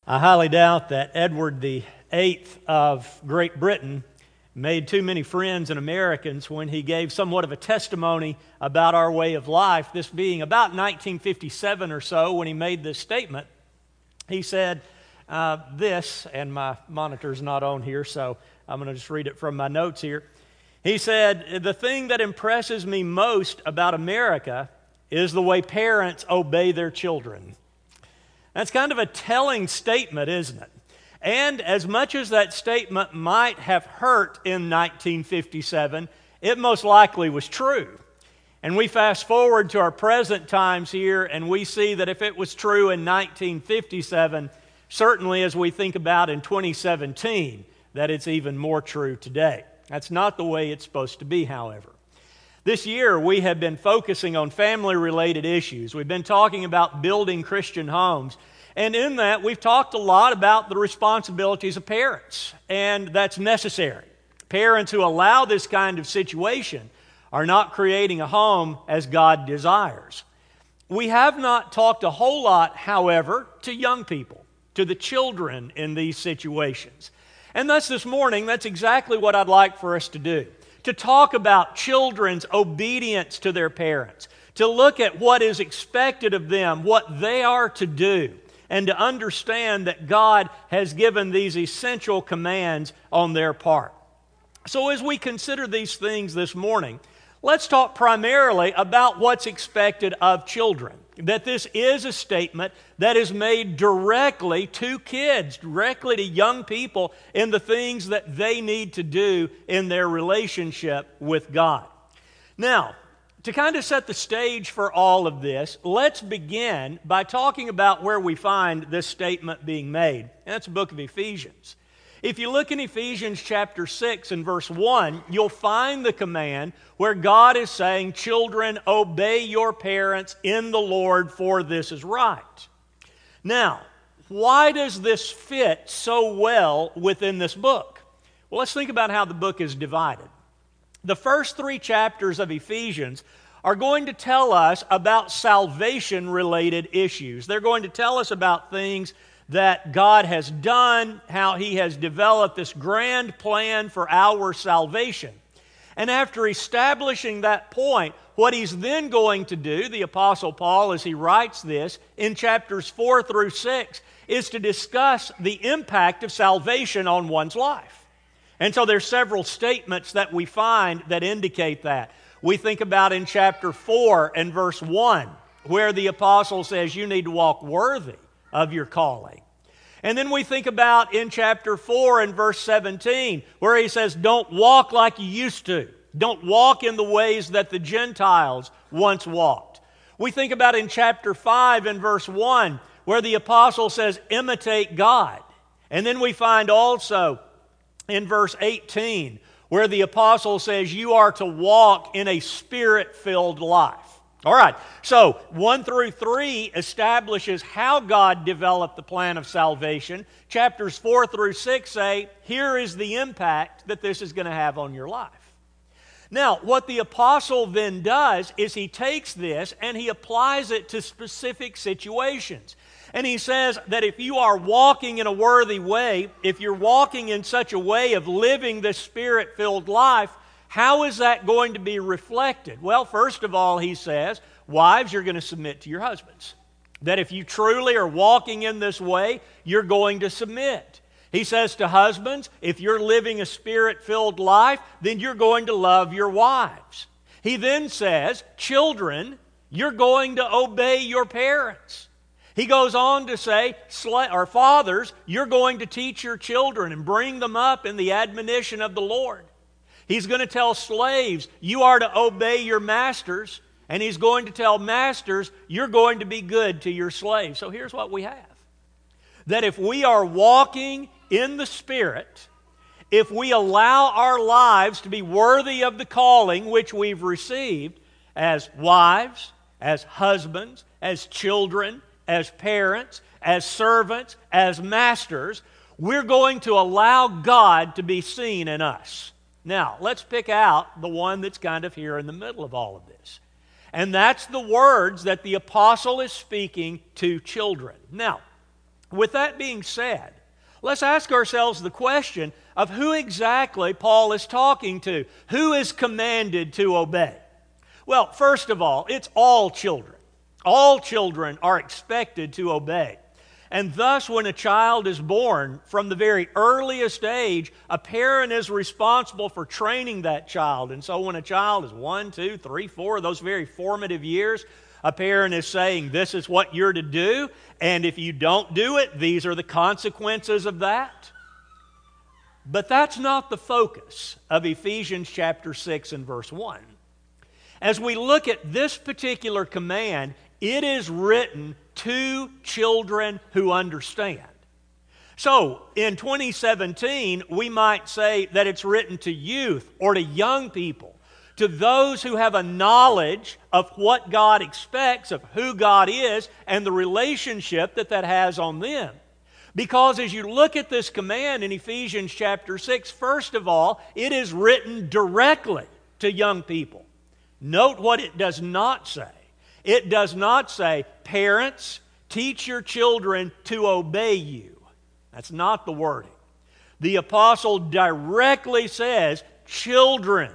I highly doubt that Edward VIII of Great Britain made too many friends and Americans when he gave somewhat of a testimony about our way of life, this being about 1957 or so when he made this statement. He said this, and my monitor's not on here, so I'm going to just read it from my notes here. He said, "The thing that impresses me most about America is the way parents obey their children." That's kind of a telling statement, isn't it? And as much as that statement might have hurt in 1957, it most likely was true. And we fast forward to our present times here, and we see that if it was true in 1957, certainly as we think about in 2017, that it's even more true today. That's not the way it's supposed to be, however. This year, we have been focusing on family-related issues. We've been talking about building Christian homes. And in that, we've talked a lot about the responsibilities of parents. And that's necessary. Parents who allow this kind of situation are not creating a home as God desires. We have not talked a whole lot, however, to young people, to the children in these situations. And thus this morning, that's exactly what I'd like for us to do. To talk about children's obedience to their parents, to look at what is expected of them, what they are to do, and to understand that God has given these essential commands on their part. So as we consider these things this morning, let's talk primarily about what's expected of children. That this is a statement that is made directly to kids, directly to young people in the things that they need to do in their relationship with God. Now, to kind of set the stage for all of this, let's begin by talking about where we find this statement being made. And that's the book of Ephesians. If you look in Ephesians chapter 6 and verse 1, you'll find the command where God is saying, "Children, obey your parents in the Lord, for this is right." Now, why does this fit so well within this book? Well, let's think about how the book is divided. The first 3 chapters of Ephesians are going to tell us about salvation-related issues. They're going to tell us about things that God has done, how He has developed this grand plan for our salvation. And after establishing that point, what He's then going to do, the Apostle Paul, as he writes this, in chapters 4 through 6, is to discuss the impact of salvation on one's life. And so there's several statements that we find that indicate that. We think about in chapter 4 and verse 1, where the Apostle says you need to walk worthy of your calling. And then we think about in chapter 4 and verse 17, where he says, don't walk like you used to. Don't walk in the ways that the Gentiles once walked. We think about in chapter 5 and verse 1, where the Apostle says, imitate God. And then we find also in verse 18, where the Apostle says you are to walk in a Spirit-filled life. All right, so 1 through 3 establishes how God developed the plan of salvation. Chapters 4 through 6 say, here is the impact that this is going to have on your life. Now, what the apostle then does is he takes this and he applies it to specific situations. And he says that if you are walking in a worthy way, if you're walking in such a way of living this Spirit-filled life, how is that going to be reflected? Well, first of all, he says, wives, you're going to submit to your husbands. That if you truly are walking in this way, you're going to submit. He says to husbands, if you're living a Spirit-filled life, then you're going to love your wives. He then says, children, you're going to obey your parents. He goes on to say, or fathers, you're going to teach your children and bring them up in the admonition of the Lord. He's going to tell slaves, you are to obey your masters. And he's going to tell masters, you're going to be good to your slaves. So here's what we have. That if we are walking in the Spirit, if we allow our lives to be worthy of the calling which we've received as wives, as husbands, as children, as parents, as servants, as masters, we're going to allow God to be seen in us. Now, let's pick out the one that's kind of here in the middle of all of this. And that's the words that the apostle is speaking to children. Now, With that being said, let's ask ourselves the question of who exactly Paul is talking to. Who is commanded to obey? Well, first of all, it's all children. All children are expected to obey. And thus, when a child is born, from the very earliest age, a parent is responsible for training that child. And so when a child is 1, 2, 3, 4, those very formative years, a parent is saying, this is what you're to do, and if you don't do it, these are the consequences of that. But that's not the focus of Ephesians chapter 6 and verse 1. As we look at this particular command, it is written to children who understand. So, in 2017, we might say that it's written to youth or to young people, to those who have a knowledge of what God expects, of who God is, and the relationship that has on them. Because as you look at this command in Ephesians chapter 6, first of all, it is written directly to young people. Note what it does not say. It does not say, parents, teach your children to obey you. That's not the wording. The apostle directly says, children,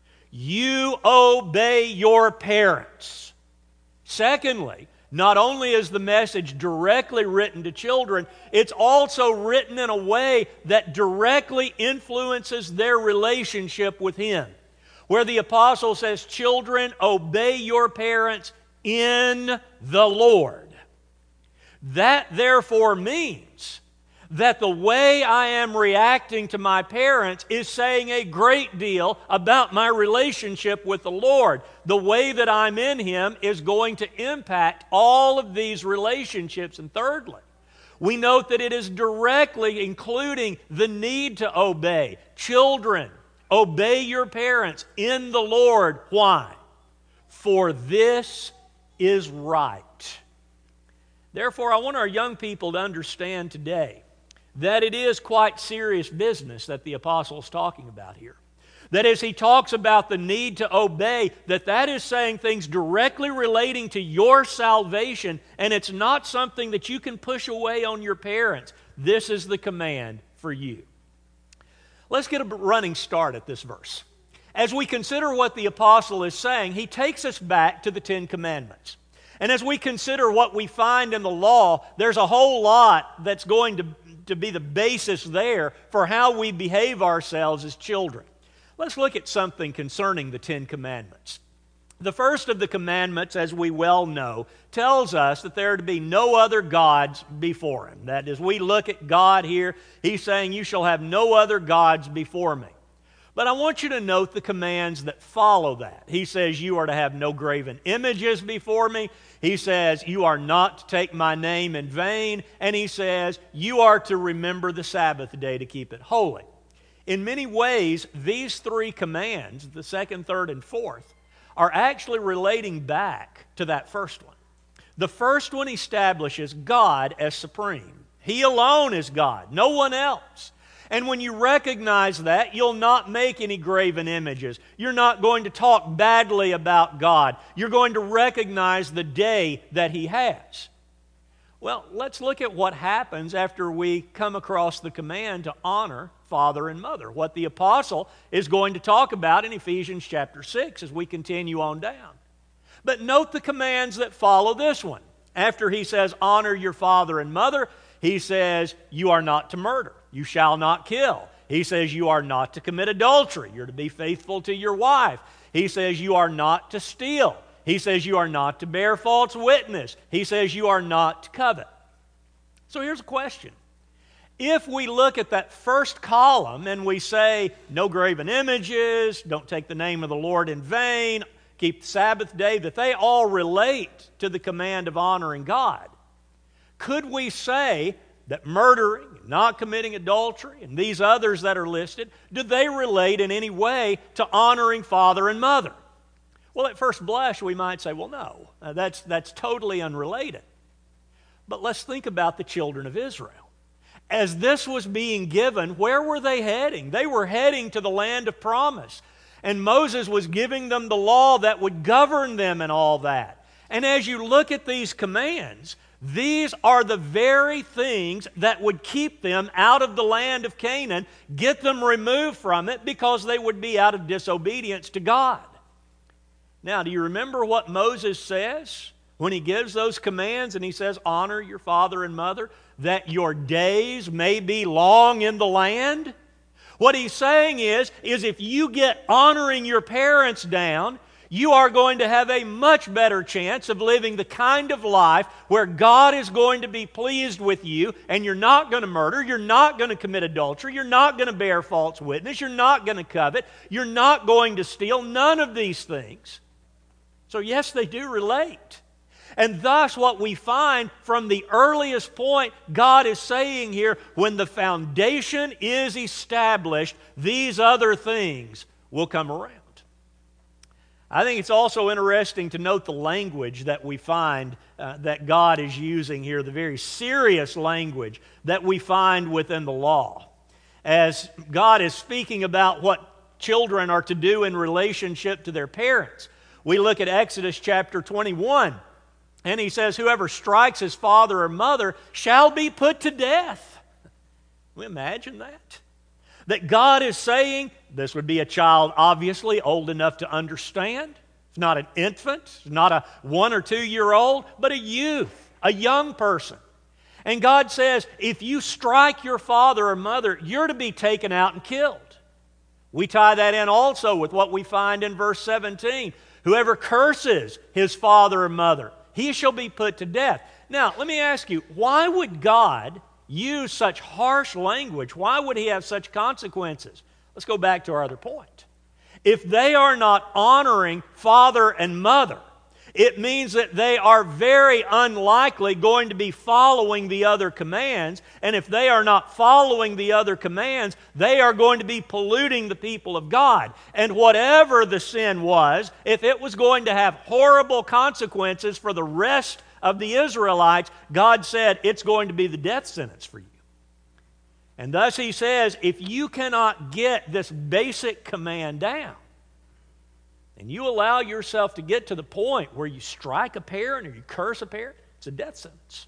you obey your parents. Secondly, not only is the message directly written to children, it's also written in a way that directly influences their relationship with Him. Where the apostle says, children, obey your parents in the Lord. That therefore means that the way I am reacting to my parents is saying a great deal about my relationship with the Lord. The way that I'm in Him is going to impact all of these relationships. And thirdly, we note that it is directly including the need to obey. Children, obey your parents in the Lord. Why? For this is right. Therefore, I want our young people to understand today that it is quite serious business that the apostle is talking about here. That as he talks about the need to obey, that is saying things directly relating to your salvation, and it's not something that you can push away on your parents. This is the command for you. Let's get a running start at this verse. As we consider what the apostle is saying, he takes us back to the Ten Commandments. And as we consider what we find in the law, there's a whole lot that's going to be the basis there for how we behave ourselves as children. Let's look at something concerning the Ten Commandments. The first of the commandments, as we well know, tells us that there are to be no other gods before Him. That as we look at God here, He's saying, you shall have no other gods before me. But I want you to note the commands that follow that. He says, you are to have no graven images before me. He says, you are not to take my name in vain. And he says, you are to remember the Sabbath day to keep it holy. In many ways, these three commands, the second, third, and fourth, are actually relating back to that first one. The first one establishes God as supreme. He alone is God, no one else. And when you recognize that, you'll not make any graven images. You're not going to talk badly about God. You're going to recognize the day that He has. Well, let's look at what happens after we come across the command to honor father and mother, what the apostle is going to talk about in Ephesians chapter 6 as we continue on down. But note the commands that follow this one. After he says, honor your father and mother, he says, you are not to murder. You shall not kill. He says, you are not to commit adultery. You're to be faithful to your wife. He says, you are not to steal. He says, you are not to bear false witness. He says, you are not to covet. So here's a question. If we look at that first column and we say, no graven images, don't take the name of the Lord in vain, keep the Sabbath day, that they all relate to the command of honoring God, could we say that murdering, not committing adultery, and these others that are listed, do they relate in any way to honoring father and mother? Well, at first blush, we might say, well, no, that's totally unrelated. But let's think about the children of Israel. As this was being given, where were they heading? They were heading to the land of promise. And Moses was giving them the law that would govern them and all that. And as you look at these commands, These are the very things that would keep them out of the land of Canaan, get them removed from it, because they would be out of disobedience to God. Now, do you remember what Moses says when he gives those commands and he says, honor your father and mother, that your days may be long in the land? What he's saying is if you get honoring your parents down, you are going to have a much better chance of living the kind of life where God is going to be pleased with you, and you're not going to murder, you're not going to commit adultery, you're not going to bear false witness, you're not going to covet, you're not going to steal, none of these things. So yes, they do relate. And thus what we find from the earliest point, God is saying here, when the foundation is established, these other things will come around. I think it's also interesting to note the language that we find that God is using here, the very serious language that we find within the law. As God is speaking about what children are to do in relationship to their parents, we look at Exodus chapter 21, and he says, whoever strikes his father or mother shall be put to death. Can we imagine that? That God is saying, this would be a child obviously old enough to understand. It's not an infant, it's not a 1 or 2 year old, but a youth, a young person. And God says, if you strike your father or mother, you're to be taken out and killed. We tie that in also with what we find in verse 17. Whoever curses his father or mother, he shall be put to death. Now, let me ask you, why would God use such harsh language? Why would he have such consequences? Let's go back to our other point. If they are not honoring father and mother, it means that they are very unlikely going to be following the other commands. And if they are not following the other commands, they are going to be polluting the people of God. And whatever the sin was, if it was going to have horrible consequences for the rest of the Israelites, God said it's going to be the death sentence for you. And thus he says, if you cannot get this basic command down, and you allow yourself to get to the point where you strike a parent or you curse a parent, it's a death sentence.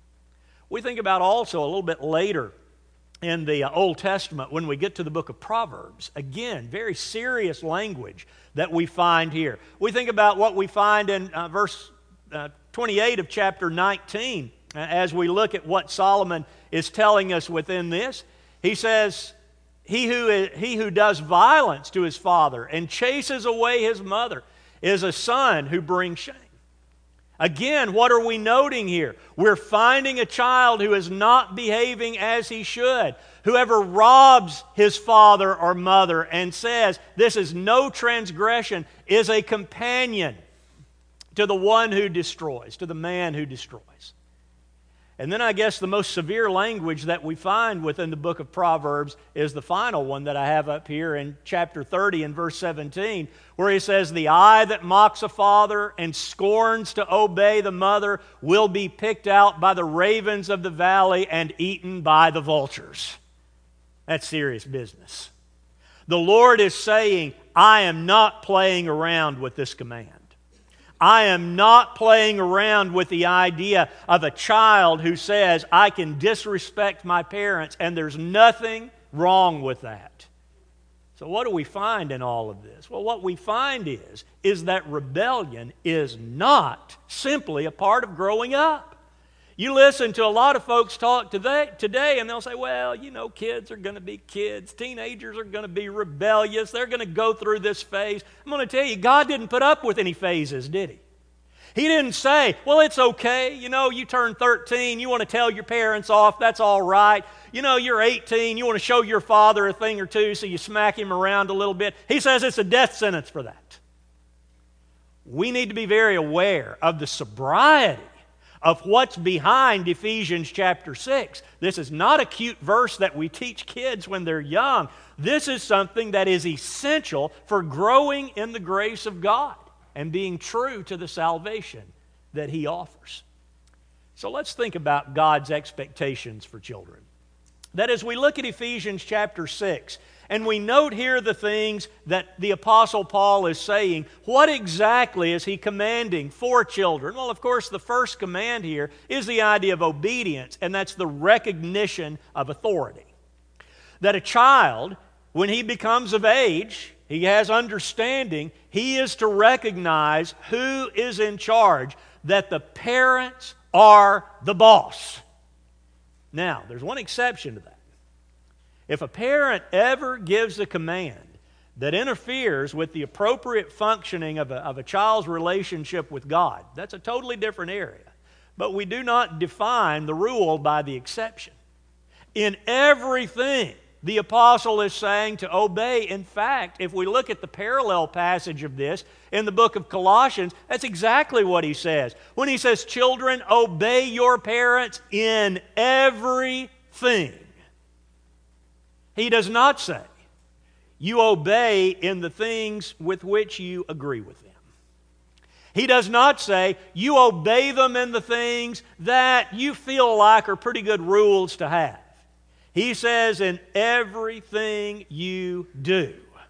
We think about also a little bit later in the Old Testament when we get to the book of Proverbs. Again, very serious language that we find here. We think about what we find in verse 28 of chapter 19 as we look at what Solomon is telling us within this. He says, He who does violence to his father and chases away his mother is a son who brings shame. Again, what are we noting here? We're finding a child who is not behaving as he should. Whoever robs his father or mother and says, this is no transgression, is a companion to the one who destroys, to the man who destroys. And then I guess the most severe language that we find within the book of Proverbs is the final one that I have up here in chapter 30 and verse 17, where he says, the eye that mocks a father and scorns to obey the mother will be picked out by the ravens of the valley and eaten by the vultures. That's serious business. The Lord is saying, I am not playing around with this command. I am not playing around with the idea of a child who says, I can disrespect my parents, and there's nothing wrong with that. So what do we find in all of this? Well, what we find is that rebellion is not simply a part of growing up. You listen to a lot of folks talk today, and they'll say, well, you know, kids are going to be kids. Teenagers are going to be rebellious. They're going to go through this phase. I'm going to tell you, God didn't put up with any phases, did He? He didn't say, well, it's okay. You know, you turn 13, you want to tell your parents off, that's all right. You know, you're 18, you want to show your father a thing or two, so you smack him around a little bit. He says it's a death sentence for that. We need to be very aware of the sobriety of what's behind Ephesians chapter 6. This is not a cute verse that we teach kids when they're young. This is something that is essential for growing in the grace of God and being true to the salvation that He offers. So let's think about God's expectations for children. That as we look at Ephesians chapter 6, And we note here the things that the Apostle Paul is saying. What exactly is he commanding for children? Well, of course, the first command here is the idea of obedience, and that's the recognition of authority. That a child, when he becomes of age, he has understanding, he is to recognize who is in charge, that the parents are the boss. Now, there's one exception to that. If a parent ever gives a command that interferes with the appropriate functioning of a child's relationship with God, that's a totally different area. But we do not define the rule by the exception. In everything, the apostle is saying to obey. In fact, if we look at the parallel passage of this in the book of Colossians, that's exactly what he says. When he says, "Children, obey your parents in everything." He does not say, you obey in the things with which you agree with them. He does not say, you obey them in the things that you feel like are pretty good rules to have. He says, in everything you do.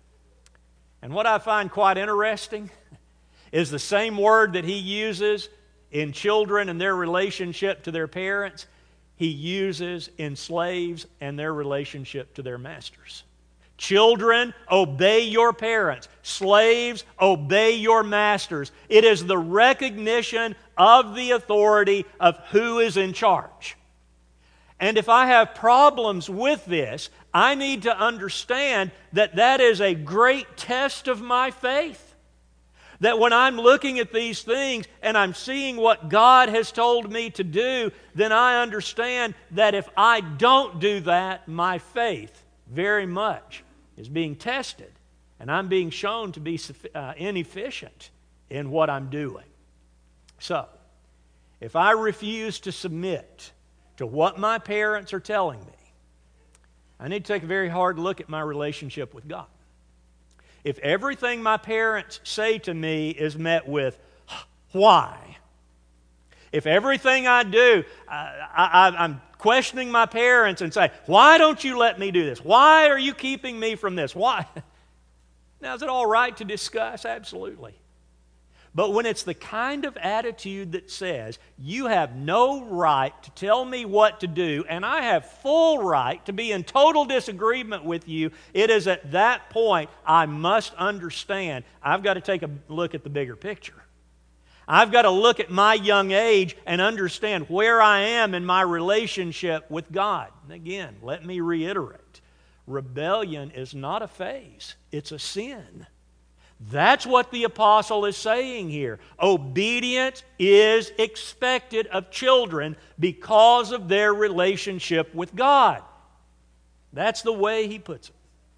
And what I find quite interesting is the same word that he uses in children and their relationship to their parents, he uses in slaves and their relationship to their masters. Children, obey your parents. Slaves, obey your masters. It is the recognition of the authority of who is in charge. And if I have problems with this, I need to understand that that is a great test of my faith. That when I'm looking at these things and I'm seeing what God has told me to do, then I understand that if I don't do that, my faith very much is being tested. And I'm being shown to be inefficient in what I'm doing. So, if I refuse to submit to what my parents are telling me, I need to take a very hard look at my relationship with God. If everything my parents say to me is met with, why? If everything I do, I'm questioning my parents and say, why don't you let me do this? Why are you keeping me from this? Why? Now, is it all right to discuss? Absolutely. But when it's the kind of attitude that says, you have no right to tell me what to do, and I have full right to be in total disagreement with you, it is at that point I must understand I've got to take a look at the bigger picture. I've got to look at my young age and understand where I am in my relationship with God. And again, let me reiterate, rebellion is not a phase, it's a sin. That's what the apostle is saying here. Obedience is expected of children because of their relationship with God. That's the way he puts it.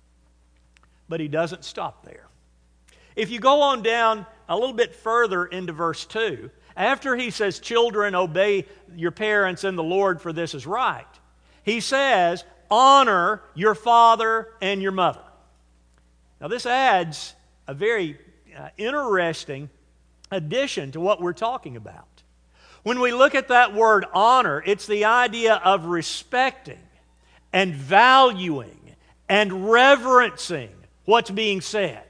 But he doesn't stop there. If you go on down a little bit further into verse 2, after he says, children, obey your parents in the Lord, for this is right, he says, honor your father and your mother. Now this adds a very interesting addition to what we're talking about. When we look at that word honor, it's the idea of respecting and valuing and reverencing what's being said.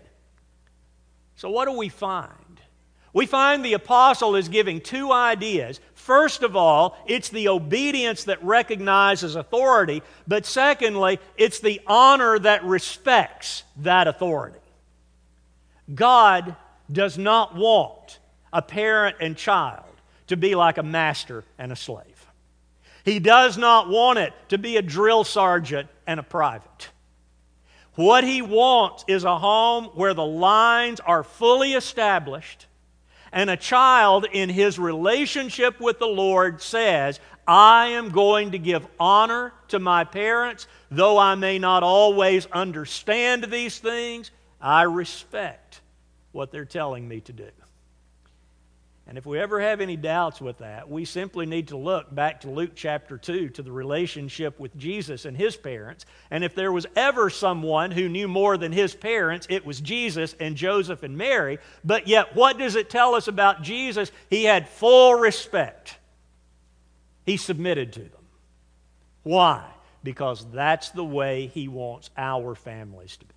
So what do we find? We find the apostle is giving two ideas. First of all, it's the obedience that recognizes authority, but secondly, it's the honor that respects that authority. God does not want a parent and child to be like a master and a slave. He does not want it to be a drill sergeant and a private. What he wants is a home where the lines are fully established and a child in his relationship with the Lord says, I am going to give honor to my parents, though I may not always understand these things. I respect what they're telling me to do. And if we ever have any doubts with that, we simply need to look back to Luke chapter 2 to the relationship with Jesus and his parents. And if there was ever someone who knew more than his parents, it was Jesus and Joseph and Mary. But yet, what does it tell us about Jesus? He had full respect. He submitted to them. Why? because that's the way He wants our families to be.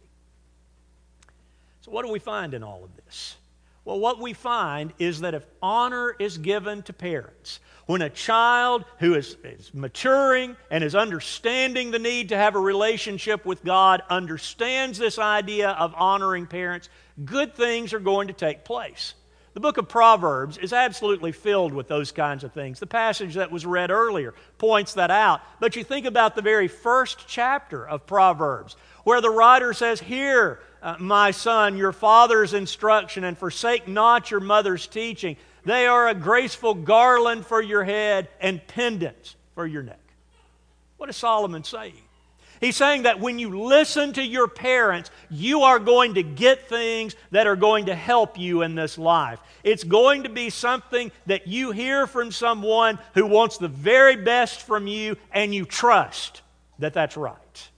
So what do we find in all of this? Well, what we find is that if honor is given to parents, when a child who is maturing and is understanding the need to have a relationship with God understands this idea of honoring parents, good things are going to take place. The book of Proverbs is absolutely filled with those kinds of things. The passage that was read earlier points that out. But you think about the very first chapter of Proverbs, where the writer says, "Hear, my son, your father's instruction, and forsake not your mother's teaching. They are a graceful garland for your head and pendants for your neck." What is Solomon saying? He's saying that when you listen to your parents, you are going to get things that are going to help you in this life. It's going to be something that you hear from someone who wants the very best from you, and you trust that that's right.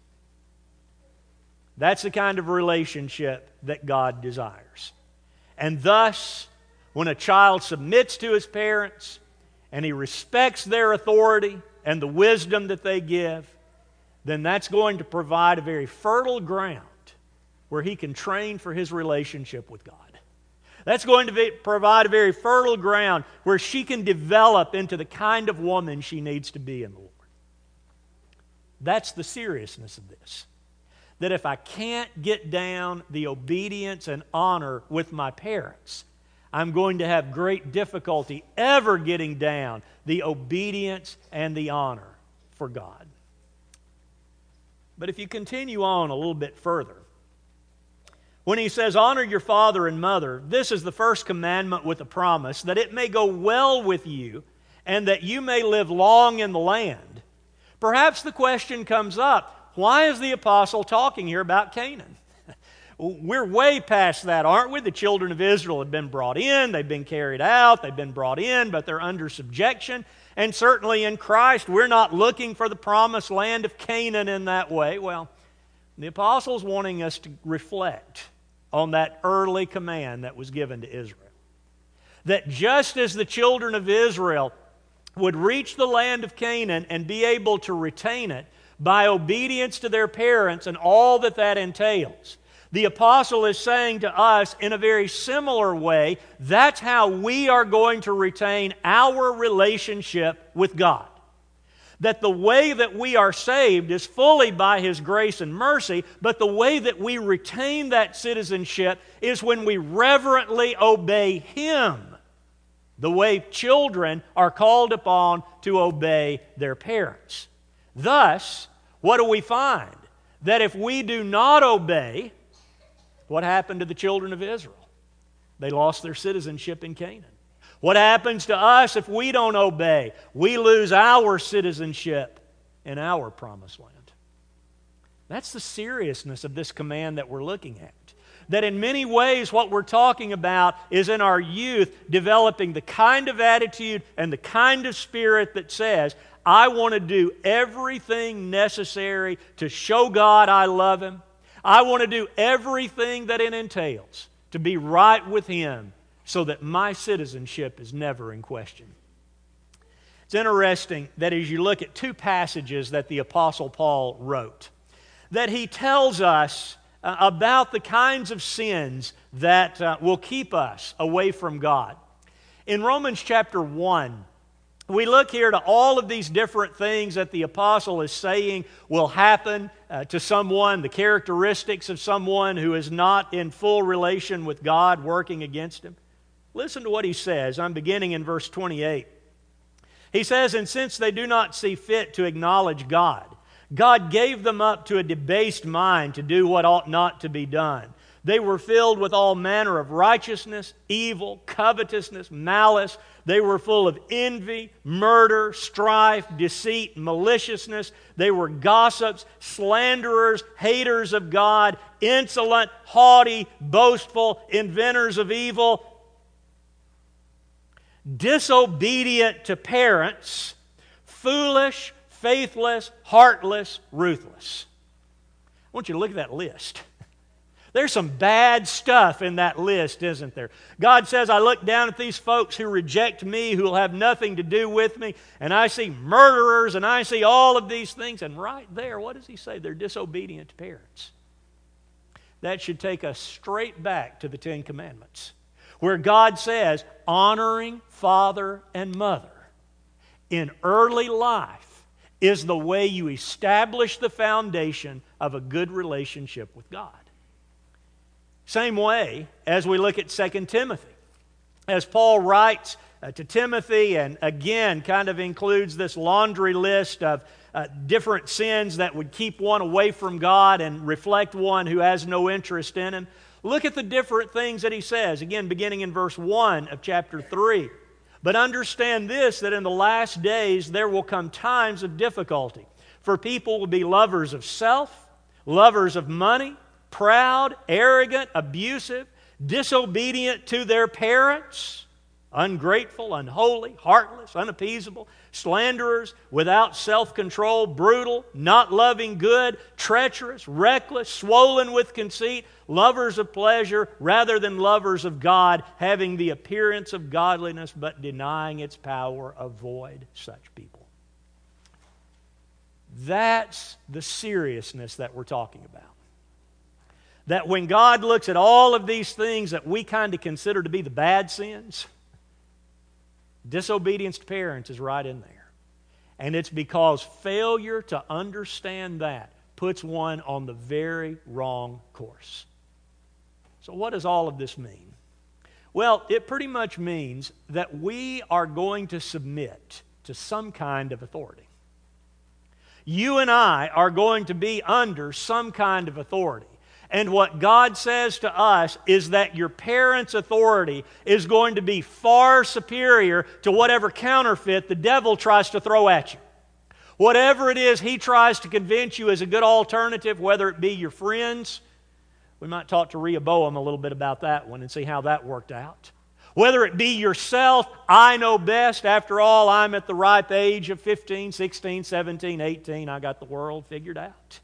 That's the kind of relationship that God desires. And thus, when a child submits to his parents and he respects their authority and the wisdom that they give, then that's going to provide a very fertile ground where he can train for his relationship with God. That's going to provide a very fertile ground where she can develop into the kind of woman she needs to be in the Lord. That's the seriousness of this. That if I can't get down the obedience and honor with my parents, I'm going to have great difficulty ever getting down the obedience and the honor for God. But if you continue on a little bit further, when he says, "Honor your father and mother," this is the first commandment with a promise, that it may go well with you and that you may live long in the land. Perhaps the question comes up, why is the apostle talking here about Canaan? We're way past that, aren't we? The children of Israel have been brought in, they've been carried out, they've been brought in, but they're under subjection. And certainly in Christ, we're not looking for the promised land of Canaan in that way. Well, the apostle's wanting us to reflect on that early command that was given to Israel. That just as the children of Israel would reach the land of Canaan and be able to retain it by obedience to their parents and all that that entails, the apostle is saying to us in a very similar way, that's how we are going to retain our relationship with God. That the way that we are saved is fully by His grace and mercy, but the way that we retain that citizenship is when we reverently obey Him, the way children are called upon to obey their parents. Thus, what do we find? That if we do not obey, what happened to the children of Israel? They lost their citizenship in Canaan. What happens to us if we don't obey? We lose our citizenship in our promised land. That's the seriousness of this command that we're looking at. That in many ways what we're talking about is in our youth developing the kind of attitude and the kind of spirit that says, I want to do everything necessary to show God I love Him. I want to do everything that it entails to be right with Him so that my citizenship is never in question. It's interesting that as you look at two passages that the Apostle Paul wrote, that he tells us about the kinds of sins that will keep us away from God. In Romans chapter 1, we look here to all of these different things that the apostle is saying will happen to someone, the characteristics of someone who is not in full relation with God working against him. Listen to what he says. I'm beginning in verse 28. He says, "And since they do not see fit to acknowledge God, God gave them up to a debased mind to do what ought not to be done. They were filled with all manner of righteousness, evil, covetousness, malice. They were full of envy, murder, strife, deceit, maliciousness. They were gossips, slanderers, haters of God, insolent, haughty, boastful, inventors of evil, disobedient to parents, foolish, faithless, heartless, ruthless." I want you to look at that list. There's some bad stuff in that list, isn't there? God says, I look down at these folks who reject me, who will have nothing to do with me, and I see murderers, and I see all of these things. And right there, what does He say? They're disobedient to parents. That should take us straight back to the Ten Commandments, where God says, honoring father and mother in early life is the way you establish the foundation of a good relationship with God. Same way as we look at 2 Timothy. As Paul writes to Timothy, and again kind of includes this laundry list of different sins that would keep one away from God and reflect one who has no interest in Him. Look at the different things that he says, again beginning in verse 1 of chapter 3. But understand this, that in the last days there will come times of difficulty, for people will be lovers of self, lovers of money, proud, arrogant, abusive, disobedient to their parents, ungrateful, unholy, heartless, unappeasable, slanderers, without self-control, brutal, not loving good, treacherous, reckless, swollen with conceit, lovers of pleasure rather than lovers of God, having the appearance of godliness but denying its power. Avoid such people. That's the seriousness that we're talking about. That when God looks at all of these things that we kind of consider to be the bad sins, disobedience to parents is right in there. And it's because failure to understand that puts one on the very wrong course. So what does all of this mean? Well, it pretty much means that we are going to submit to some kind of authority. You and I are going to be under some kind of authority. And what God says to us is that your parents' authority is going to be far superior to whatever counterfeit the devil tries to throw at you. Whatever it is he tries to convince you is a good alternative, whether it be your friends. We might talk to Rehoboam a little bit about that one and see how that worked out. Whether it be yourself, I know best. After all, I'm at the ripe age of 15, 16, 17, 18. I got the world figured out.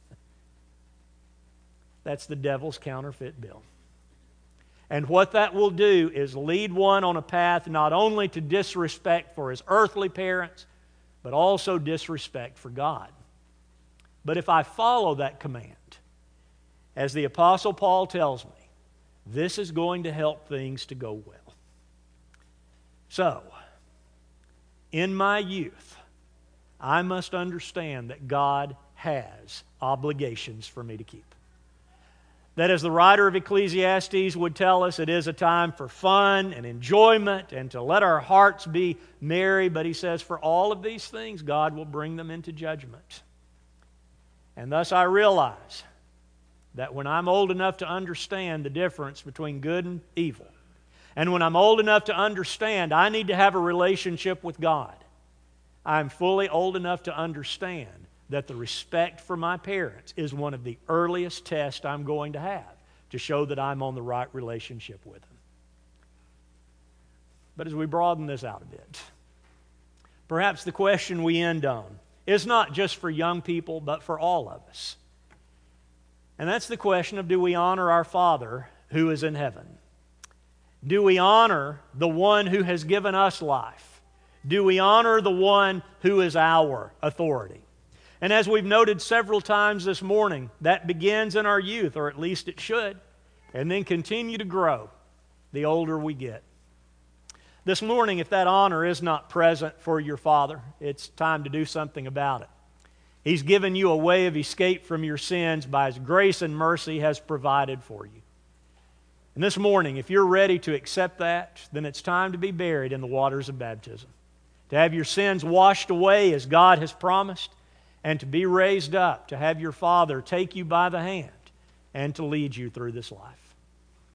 That's the devil's counterfeit bill. And what that will do is lead one on a path not only to disrespect for his earthly parents, but also disrespect for God. But if I follow that command, as the Apostle Paul tells me, this is going to help things to go well. So, in my youth, I must understand that God has obligations for me to keep. That, as the writer of Ecclesiastes would tell us, it is a time for fun and enjoyment and to let our hearts be merry. But he says, for all of these things, God will bring them into judgment. And thus I realize that when I'm old enough to understand the difference between good and evil, and when I'm old enough to understand I need to have a relationship with God, I'm fully old enough to understand that the respect for my parents is one of the earliest tests I'm going to have to show that I'm on the right relationship with them. But as we broaden this out a bit, perhaps the question we end on is not just for young people, but for all of us. And that's the question of, do we honor our Father who is in heaven? Do we honor the one who has given us life? Do we honor the one who is our authority? And as we've noted several times this morning, that begins in our youth, or at least it should, and then continue to grow the older we get. This morning, if that honor is not present for your father, it's time to do something about it. He's given you a way of escape from your sins by His grace and mercy has provided for you. And this morning, if you're ready to accept that, then it's time to be buried in the waters of baptism, to have your sins washed away as God has promised, and to be raised up, to have your Father take you by the hand and to lead you through this life.